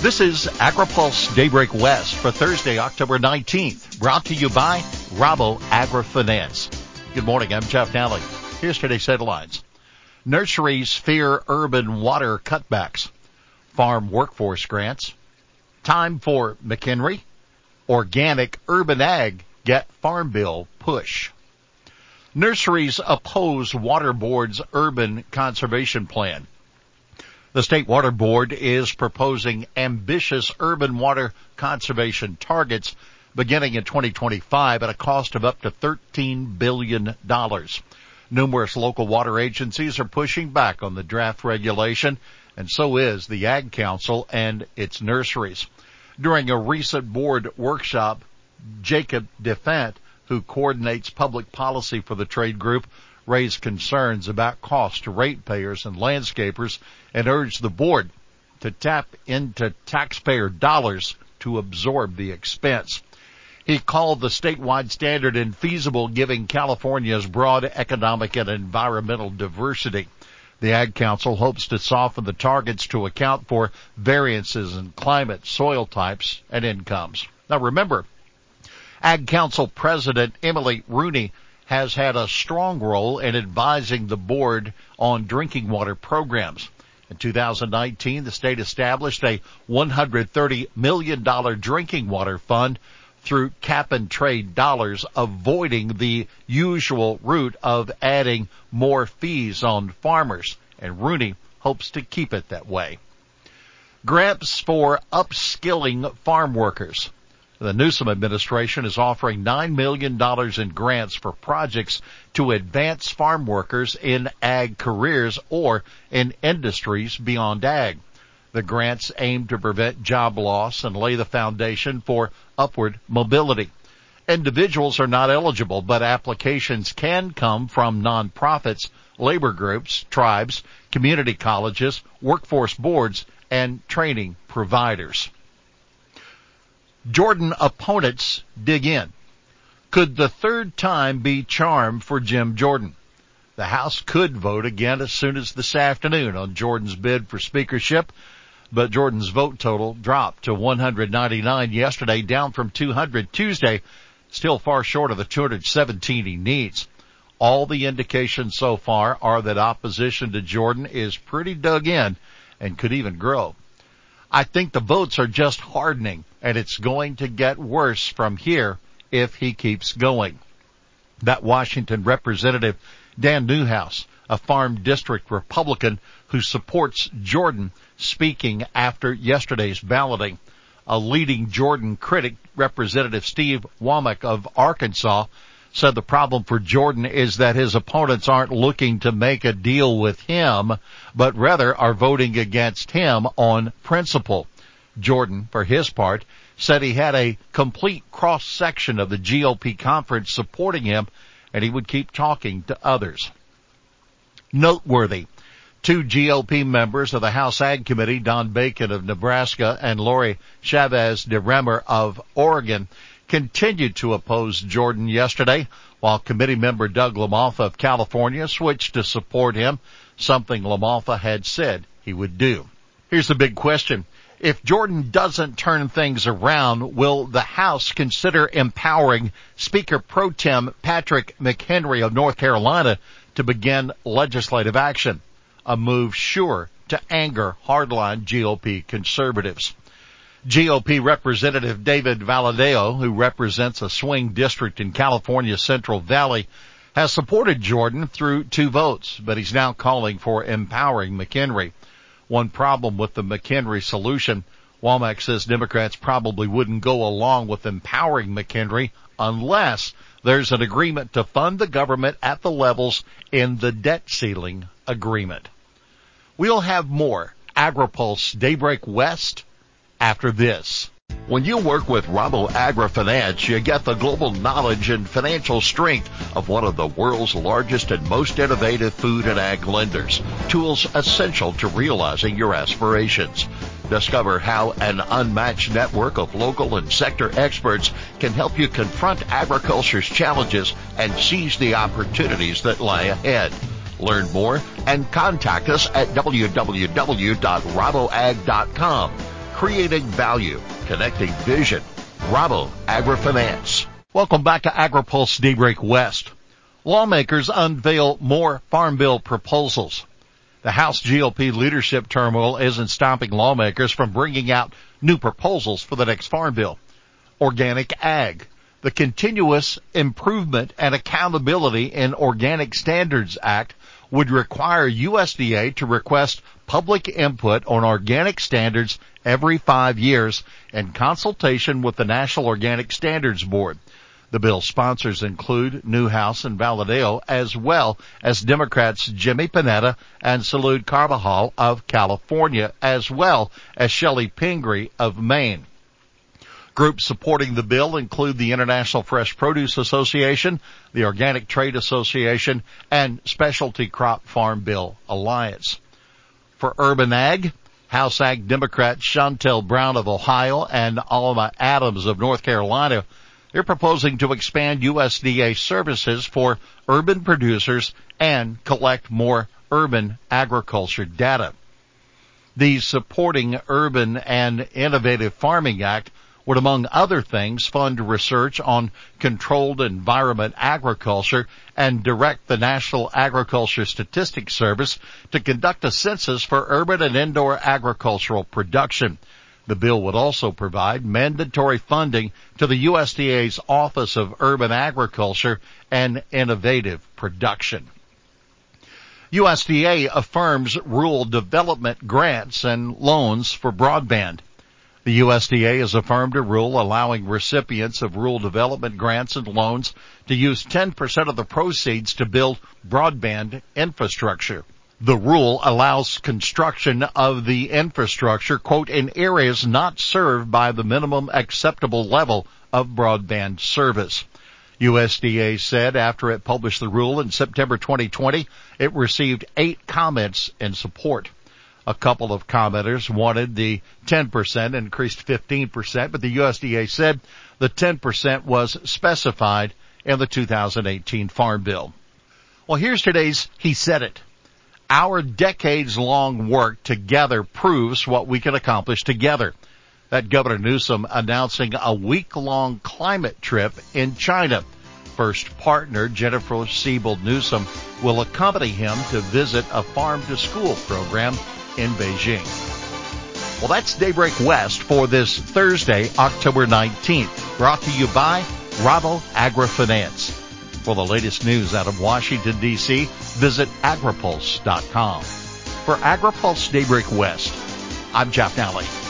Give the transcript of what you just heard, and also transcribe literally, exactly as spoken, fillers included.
This is AgriPulse Daybreak West for Thursday, October nineteenth, brought to you by Rabo AgriFinance. Good morning, I'm Jeff Nally. Here's today's headlines. Nurseries fear urban water cutbacks. Farm workforce grants. Time for McHenry. Organic urban ag get farm bill push. Nurseries oppose Water Board's urban conservation plan. The State Water Board is proposing ambitious urban water conservation targets beginning in twenty twenty-five at a cost of up to thirteen billion dollars. Numerous local water agencies are pushing back on the draft regulation, and so is the Ag Council and its nurseries. During a recent board workshop, Jacob Defant, who coordinates public policy for the trade group, raised concerns about costs to ratepayers and landscapers and urged the board to tap into taxpayer dollars to absorb the expense. He called the statewide standard infeasible, given California's broad economic and environmental diversity. The Ag Council hopes to soften the targets to account for variances in climate, soil types, and incomes. Now remember, Ag Council President Emily Rooney has had a strong role in advising the board on drinking water programs. In two thousand nineteen, the state established a one hundred thirty million dollars drinking water fund through cap-and-trade dollars, avoiding the usual route of adding more fees on farmers, and Rooney hopes to keep it that way. Grants for upskilling farm workers. The Newsom administration is offering nine million dollars in grants for projects to advance farm workers in ag careers or in industries beyond ag. The grants aim to prevent job loss and lay the foundation for upward mobility. Individuals are not eligible, but applications can come from nonprofits, labor groups, tribes, community colleges, workforce boards, and training providers. Jordan opponents dig in. Could the third time be charm for Jim Jordan? The House could vote again as soon as this afternoon on Jordan's bid for speakership, but Jordan's vote total dropped to one hundred ninety-nine yesterday, down from two hundred Tuesday, still far short of the two hundred seventeen he needs. All the indications so far are that opposition to Jordan is pretty dug in and could even grow. I think the votes are just hardening, and it's going to get worse from here if he keeps going. That Washington Representative Dan Newhouse, a Farm District Republican who supports Jordan, speaking after yesterday's balloting. A leading Jordan critic, Representative Steve Womack of Arkansas, said the problem for Jordan is that his opponents aren't looking to make a deal with him, but rather are voting against him on principle. Jordan, for his part, said he had a complete cross-section of the G O P conference supporting him, and he would keep talking to others. Noteworthy, two G O P members of the House Ag Committee, Don Bacon of Nebraska and Lori Chavez de Remer of Oregon, continued to oppose Jordan yesterday, while committee member Doug LaMalfa of California switched to support him, something LaMalfa had said he would do. Here's the big question. If Jordan doesn't turn things around, will the House consider empowering Speaker Pro Tem Patrick McHenry of North Carolina to begin legislative action? A move sure to anger hardline G O P conservatives. G O P Representative David Valadao, who represents a swing district in California's Central Valley, has supported Jordan through two votes, but he's now calling for empowering McHenry. One problem with the McHenry solution, Womack says Democrats probably wouldn't go along with empowering McHenry unless there's an agreement to fund the government at the levels in the debt ceiling agreement. We'll have more AgriPulse Daybreak West after this. When you work with Rabo AgriFinance, you get the global knowledge and financial strength of one of the world's largest and most innovative food and ag lenders. Tools essential to realizing your aspirations. Discover how an unmatched network of local and sector experts can help you confront agriculture's challenges and seize the opportunities that lie ahead. Learn more and contact us at w w w dot rabo ag dot com. creating value, connecting vision. Rabo AgriFinance. Welcome back to AgriPulse Daybreak West. Lawmakers unveil more Farm Bill proposals. The House G O P leadership turmoil isn't stopping lawmakers from bringing out new proposals for the next Farm Bill. Organic Ag, the Continuous Improvement and Accountability in Organic Standards Act, would require U S D A to request public input on organic standards every five years in consultation with the National Organic Standards Board. The bill's sponsors include Newhouse and Valadao, as well as Democrats Jimmy Panetta and Salud Carbajal of California, as well as Shelley Pingree of Maine. Groups supporting the bill include the International Fresh Produce Association, the Organic Trade Association, and Specialty Crop Farm Bill Alliance. For Urban Ag, House Ag Democrat Shontel Brown of Ohio and Alma Adams of North Carolina, they're proposing to expand U S D A services for urban producers and collect more urban agriculture data. The Supporting Urban and Innovative Farming Act would, among other things, fund research on controlled environment agriculture and direct the National Agriculture Statistics Service to conduct a census for urban and indoor agricultural production. The bill would also provide mandatory funding to the U S D A's Office of Urban Agriculture and Innovative Production. U S D A affirms rural development grants and loans for broadband. The U S D A has affirmed a rule allowing recipients of rural development grants and loans to use ten percent of the proceeds to build broadband infrastructure. The rule allows construction of the infrastructure, quote, in areas not served by the minimum acceptable level of broadband service. U S D A said after it published the rule in September twenty twenty, it received eight comments in support. A couple of commenters wanted the ten percent increased to fifteen percent, but the U S D A said the ten percent was specified in the two thousand eighteen Farm Bill. Well, here's today's He Said It. Our decades-long work together proves what we can accomplish together. That Governor Newsom announcing a week-long climate trip in China. First partner, Jennifer Siebel Newsom, will accompany him to visit a farm-to-school program in Beijing. Well, that's Daybreak West for this Thursday, October nineteenth. Brought to you by Rabo AgriFinance. For the latest news out of Washington, D C, visit agripulse dot com. For AgriPulse Daybreak West, I'm Jeff Nally.